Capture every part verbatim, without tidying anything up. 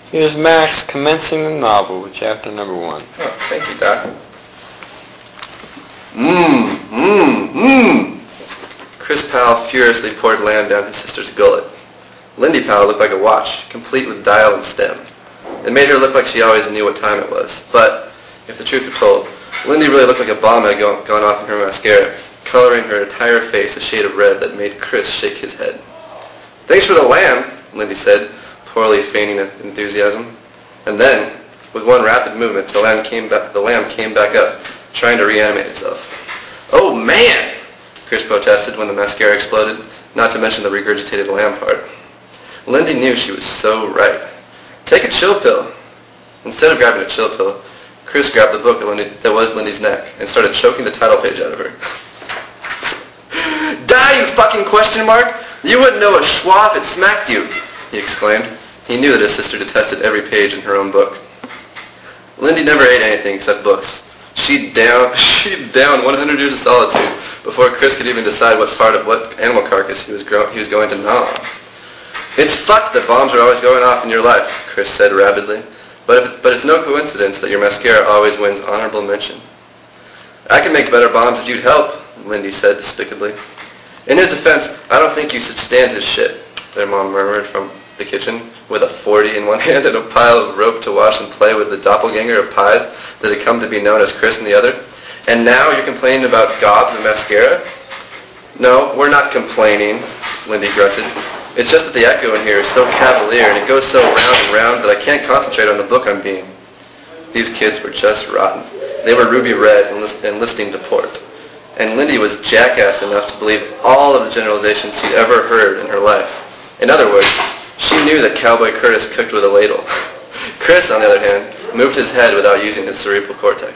Here's Max commencing the novel with chapter number one. Oh, thank you, Doc. Mmm, mmm, mmm. Chris Powell furiously poured lamb down his sister's gullet. Lindy Powell looked like a watch, complete with dial and stem. It made her look like she always knew what time it was. But, if the truth were told, Lindy really looked like a bomb had gone, gone off in her mascara, coloring her entire face a shade of red that made Chris shake his head. "Thanks for the lamb," Lindy said, poorly feigning enthusiasm. And then, with one rapid movement, the lamb came back, the lamb came back up, trying to reanimate itself. "Oh, man!" Chris protested when the mascara exploded, not to mention the regurgitated lamb part. Lindy knew she was so right. "Take a chill pill." Instead of grabbing a chill pill, Chris grabbed the book that was Lindy's neck and started choking the title page out of her. "Die, you fucking question mark! You wouldn't know a schwa if it smacked you!" he exclaimed. He knew that his sister detested every page in her own book. Lindy never ate anything except books. She'd down, she'd down one hundred years of solitude before Chris could even decide what part of what animal carcass he was, gro- he was going to gnaw on. "It's fucked that bombs are always going off in your life," Chris said rabidly. But, if, but it's no coincidence that your mascara always wins honorable mention. "I can make better bombs if you'd help," Lindy said despicably. In his defense, "I don't think you should stand his shit," their mom murmured from the kitchen, with a forty in one hand and a pile of rope to wash and play with the doppelganger of pies that had come to be known as Chris in the other. "And now you're complaining about gobs of mascara?" "No, we're not complaining," Lindy grunted. "It's just that the echo in here is so cavalier and it goes so round and round that I can't concentrate on the book I'm being." These kids were just rotten. They were ruby red and, list- and listening to port. And Lindy was jackass enough to believe all of the generalizations she'd ever heard in her life. In other words, she knew that Cowboy Curtis cooked with a ladle. Chris, on the other hand, moved his head without using his cerebral cortex.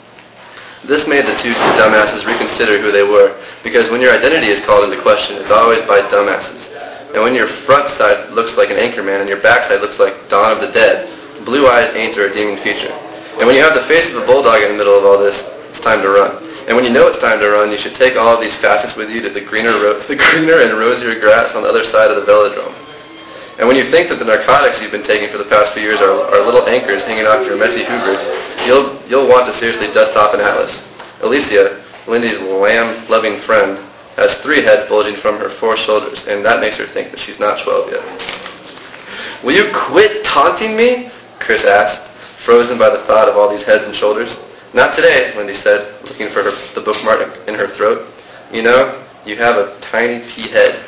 This made the two dumbasses reconsider who they were, because when your identity is called into question, it's always by dumbasses. And when your front side looks like an anchorman and your back side looks like Dawn of the Dead, blue eyes ain't a redeeming feature. And when you have the face of a bulldog in the middle of all this, it's time to run. And when you know it's time to run, you should take all of these facets with you to the greener, ro- the greener and rosier grass on the other side of the velodrome. And when you think that the narcotics you've been taking for the past few years are, are little anchors hanging off your messy hubris, you'll you'll want to seriously dust off an atlas. Alicia, Lindy's lamb-loving friend, has three heads bulging from her four shoulders, and that makes her think that she's not twelve yet. "Will you quit taunting me?" Chris asked, frozen by the thought of all these heads and shoulders. "Not today," Lindy said, looking for her, the bookmark in her throat. "You know, you have a tiny pea head."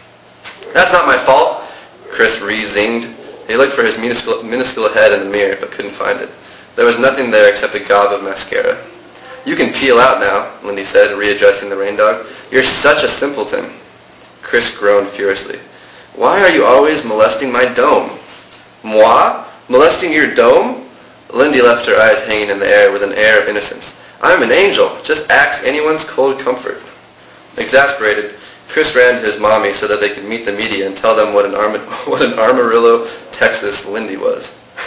"That's not my fault," Chris re-zinged. He looked for his minuscule, minuscule head in the mirror, but couldn't find it. There was nothing there except a gob of mascara. "You can peel out now," Lindy said, readjusting the rain dog. "You're such a simpleton." Chris groaned furiously. "Why are you always molesting my dome?" "Moi? Molesting your dome?" Lindy left her eyes hanging in the air with an air of innocence. "I'm an angel. Just axe anyone's cold comfort." Exasperated, Chris ran to his mommy so that they could meet the media and tell them what an, Arma- what an Amarillo, Texas Lindy was.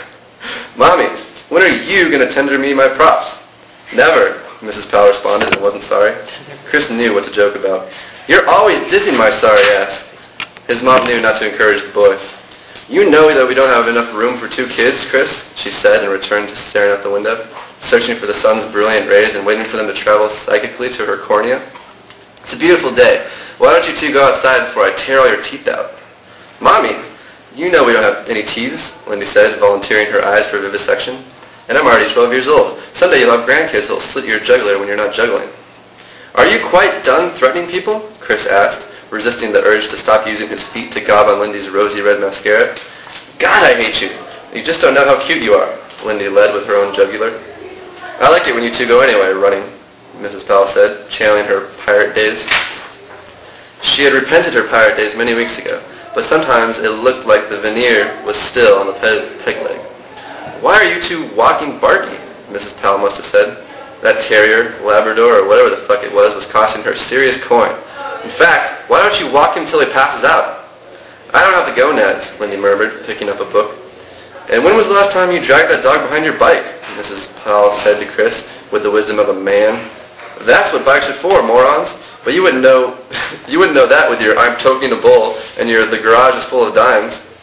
"Mommy, when are you going to tender me my props?" "Never," Missus Powell responded and wasn't sorry. Chris knew what to joke about. "You're always dissing my sorry ass." His mom knew not to encourage the boy. "You know that we don't have enough room for two kids, Chris," she said, and returned to staring out the window, searching for the sun's brilliant rays and waiting for them to travel psychically to her cornea. "It's a beautiful day. Why don't you two go outside before I tear all your teeth out?" "Mommy, you know we don't have any teeth," Lindy said, volunteering her eyes for vivisection. "And I'm already twelve years old. Someday you'll have grandkids who'll slit your jugular when you're not juggling." "Are you quite done threatening people?" Chris asked, resisting the urge to stop using his feet to gob on Lindy's rosy red mascara. "God, I hate you. You just don't know how cute you are," Lindy led with her own jugular. "I like it when you two go anyway, running," Missus Powell said, channeling her pirate days. She had repented her pirate days many weeks ago, but sometimes it looked like the veneer was still on the pe- peg leg. "Why are you two walking Barky?" Missus Powell must have said. That terrier, Labrador, or whatever the fuck it was, was costing her serious coin. "In fact, why don't you walk him till he passes out?" "I don't have the gonads," Lindy murmured, picking up a book. "And when was the last time you dragged that dog behind your bike?" Missus Powell said to Chris, with the wisdom of a man. "That's what bikes are for, morons. But you wouldn't know you wouldn't know that with your I'm toking a bull and your the garage is full of dimes."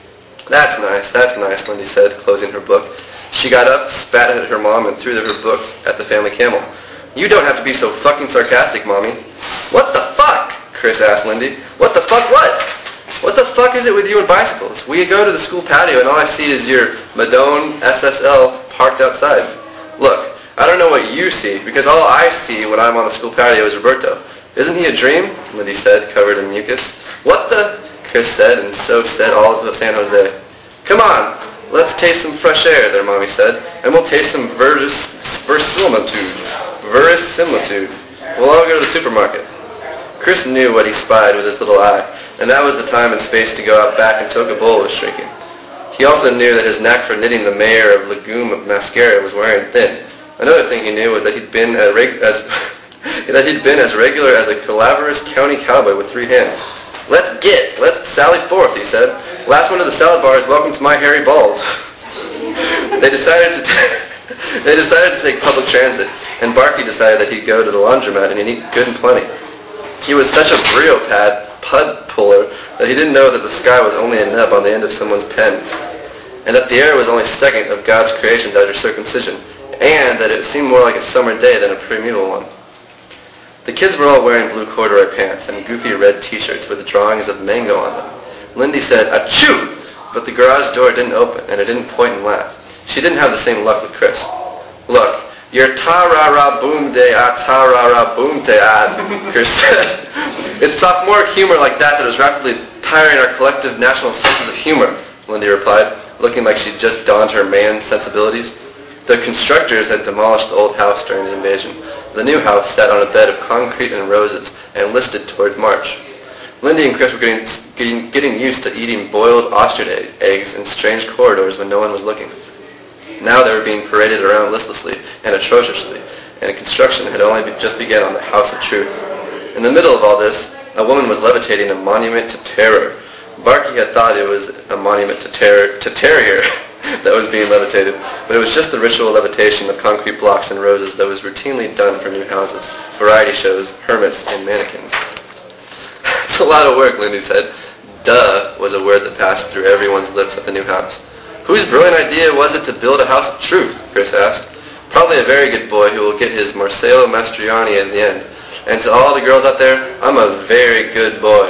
That's nice, that's nice, Lindy said, closing her book. She got up, spat at her mom, and threw her book at the family camel. You don't have to be so fucking sarcastic, Mommy. What the fuck? Chris asked Lindy. What the fuck what? What the fuck is it with you and bicycles? We go to the school patio and all I see is your Madone S S L parked outside. Look, I don't know what you see, because all I see when I'm on the school patio is Roberto. Isn't he a dream? Lindy said, covered in mucus. What the? Chris said, and so said all of San Jose. Come on, let's taste some fresh air, their mommy said, and we'll taste some veris, verisimilitude. Verisimilitude. We'll all go to the supermarket. Chris knew what he spied with his little eye, and that was the time and space to go out back until Gabola was shrinking. He also knew that his knack for knitting the mayor of Legume of Mascara was wearing thin. Another thing he knew was that he'd been a reg- as that he'd been as regular as a calaverous county cowboy with three hands. Let's get, let's sally forth, he said. Last one to the salad bar is welcome to my hairy balls. They decided to t- they decided to take public transit, and Barky decided that he'd go to the laundromat and eat good and plenty. He was such a brio pad pud puller that he didn't know that the sky was only a nub on the end of someone's pen, and that the air was only second of God's creations after circumcision, and that it seemed more like a summer day than a primeval one. The kids were all wearing blue corduroy pants and goofy red t-shirts with drawings of mango on them. Lindy said, "Achoo!" But the garage door didn't open, and it didn't point and laugh. She didn't have the same luck with Chris. Look, your ta-ra-ra-boom-de-ah-ta-ra-ra-boom-de-ah, Chris said. It's sophomoric humor like that that is rapidly tiring our collective national senses of humor, Lindy replied, looking like she'd just donned her man sensibilities. The constructors had demolished the old house during the invasion. The new house sat on a bed of concrete and roses and listed towards March. Lindy and Chris were getting, getting, getting used to eating boiled ostrich eggs in strange corridors when no one was looking. Now they were being paraded around listlessly and atrociously, and construction had only just begun on the House of Truth. In the middle of all this, a woman was levitating a monument to terror. Barky had thought it was a monument to terror, to terrier that was being levitated, but it was just the ritual levitation of concrete blocks and roses that was routinely done for new houses, variety shows, hermits, and mannequins. It's a lot of work, Lindy said. Duh was a word that passed through everyone's lips at the new house. Whose brilliant idea was it to build a house of truth? Chris asked. Probably a very good boy who will get his Marcello Mastroianni in the end. And to all the girls out there, I'm a very good boy.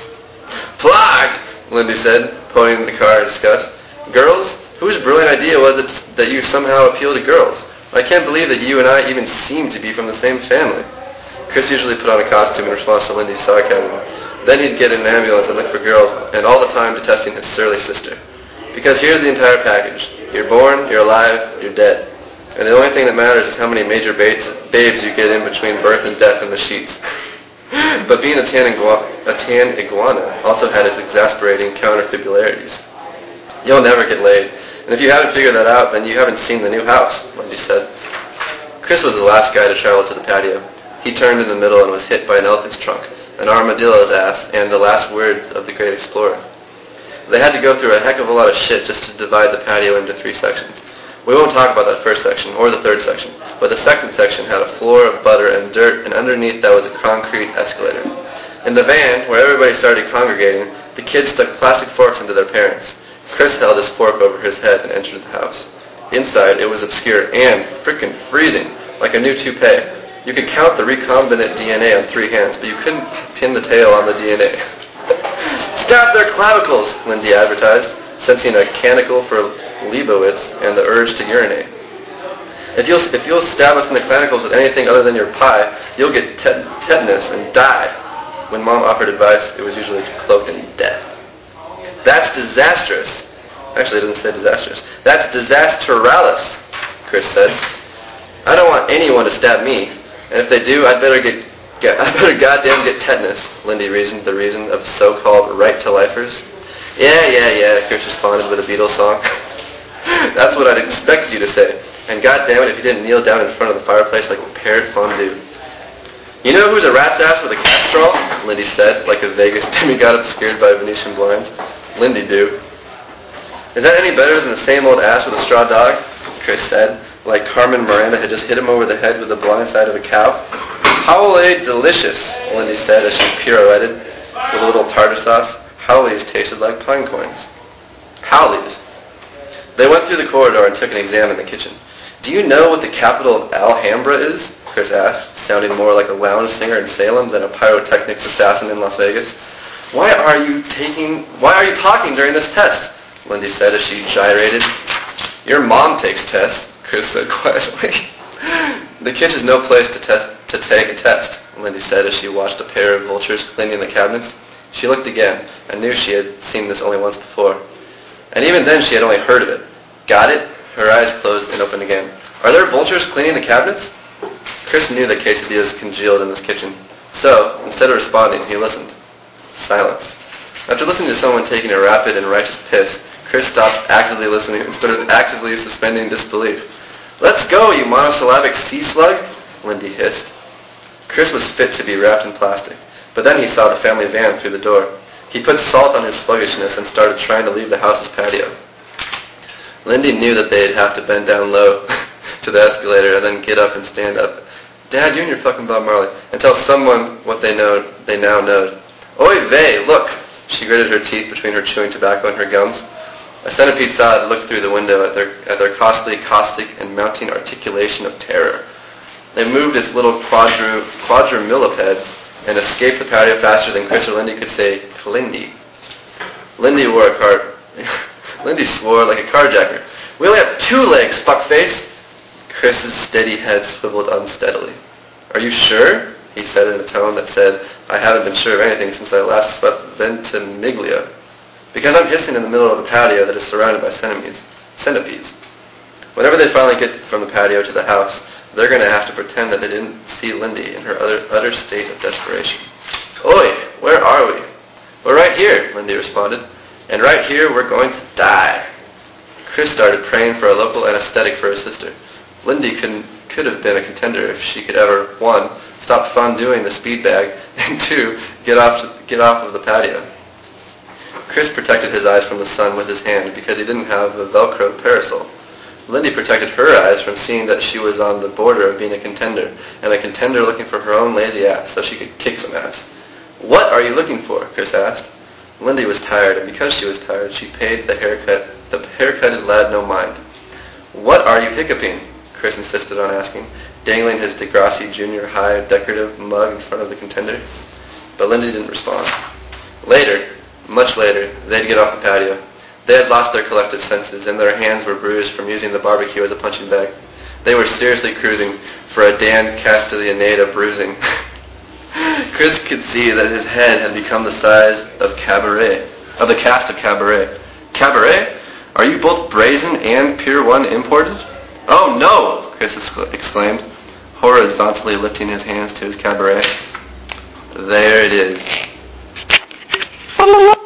Plug! Lindy said, pointing at the car in disgust. Girls? Whose brilliant idea was it that you somehow appeal to girls? I can't believe that you and I even seem to be from the same family. Chris usually put on a costume in response to Lindy's sarcasm. Then he'd get in an ambulance and look for girls, and all the time detesting his surly sister. Because here's the entire package. You're born, you're alive, you're dead. And the only thing that matters is how many major babes, babes you get in between birth and death in the sheets. But being a tan, igua- a tan iguana also had its exasperating counterfibularities. You'll never get laid. And if you haven't figured that out, then you haven't seen the new house, Lindy said. Chris was the last guy to travel to the patio. He turned in the middle and was hit by an elephant's trunk, an armadillo's ass, and the last words of the great explorer. They had to go through a heck of a lot of shit just to divide the patio into three sections. We won't talk about that first section, or the third section, but the second section had a floor of butter and dirt, and underneath that was a concrete escalator. In the van, where everybody started congregating, the kids stuck plastic forks into their parents. Chris held his fork over his head and entered the house. Inside, it was obscure and frickin' freezing, like a new toupee. You could count the recombinant D N A on three hands, but you couldn't pin the tail on the D N A. Stab their clavicles, Lindy advertised, sensing a canicle for Leibowitz and the urge to urinate. If you'll, if you'll stab us in the clavicles with anything other than your pie, you'll get tet- tetanus and die. When Mom offered advice, it was usually cloaked in death. That's disastrous. Actually, it doesn't say disastrous. That's disastralis, Chris said. I don't want anyone to stab me, and if they do, I'd better get I better goddamn get tetanus, Lindy reasoned the reason of so-called right-to-lifers. Yeah, yeah, yeah, Chris responded with a Beatles song. That's what I'd expect you to say. And goddamn it if you didn't kneel down in front of the fireplace like prepared fondue. You know who's a rat's ass with a castrol? Lindy said, like a Vegas demigod obscured by Venetian blinds. Lindy do. Is that any better than the same old ass with a straw dog? Chris said, like Carmen Miranda had just hit him over the head with the blind side of a cow. Howley delicious, Lindy said as she pirouetted with a little tartar sauce. Howleys tasted like pine coins. Howleys. They went through the corridor and took an exam in the kitchen. "Do you know what the capital of Alhambra is?" Chris asked, sounding more like a lounge singer in Salem than a pyrotechnics assassin in Las Vegas. Why are you taking? Why are you talking during this test?" Lindy said as she gyrated. "Your mom takes tests," Chris said quietly. "The kitchen is no place to, te- to take a test," Lindy said as she watched a pair of vultures cleaning the cabinets. She looked again and knew she had seen this only once before. And even then she had only heard of it. "Got it?" Her eyes closed and opened again. "Are there vultures cleaning the cabinets?" Chris knew that quesadillas congealed in this kitchen. So, instead of responding, he listened. Silence. After listening to someone taking a rapid and righteous piss, Chris stopped actively listening and started actively suspending disbelief. "Let's go, you monosyllabic sea slug," Lindy hissed. Chris was fit to be wrapped in plastic, but then he saw the family van through the door. He put salt on his sluggishness and started trying to leave the house's patio. Lindy knew that they'd have to bend down low to the escalator and then get up and stand up. "Dad, you and your fucking Bob Marley," and tell someone what they know they now knowed. "Oy vey, look!" She gritted her teeth between her chewing tobacco and her gums. A centipede thought looked through the window at their at their costly, caustic, and mounting articulation of terror. They moved its little quadru, quadrumillipeds and escaped the patio faster than Chris or Lindy could say, "Lindy." Lindy wore a car. Lindy swore like a carjacker. "We only have two legs, fuckface!" Chris's steady head swiveled unsteadily. "Are you sure?" he said in a tone that said, "I haven't been sure of anything since I last swept Ventimiglia. Because I'm hissing in the middle of a patio that is surrounded by centipedes. Centipedes. Whenever they finally get from the patio to the house, they're going to have to pretend that they didn't see Lindy in her utter, utter state of desperation." "Oi, where are we?" "We're right here," Lindy responded. "And right here we're going to die." Chris started praying for a local anesthetic for his sister. Lindy could, could have been a contender if she could ever, one, stop fondueing the speed bag, and two, get off, to, get off of the patio. Chris protected his eyes from the sun with his hand because he didn't have a Velcro parasol. Lindy protected her eyes from seeing that she was on the border of being a contender, and a contender looking for her own lazy ass so she could kick some ass. "What are you looking for?" Chris asked. Lindy was tired, and because she was tired, she paid the haircut the haircutted lad no mind. "What are you hiccuping?" Chris insisted on asking, dangling his Degrassi Junior High decorative mug in front of the contender. But Lindy didn't respond. Later, much later, they'd get off the patio. They had lost their collective senses, and their hands were bruised from using the barbecue as a punching bag. They were seriously cruising for a Dan Castellaneta bruising. Chris could see that his head had become the size of Cabaret, of the cast of Cabaret. "Cabaret? Are you both brazen and Pier one imported?" "Oh no!" Chris exclaimed, horizontally lifting his hands to his Cabaret. "There it is."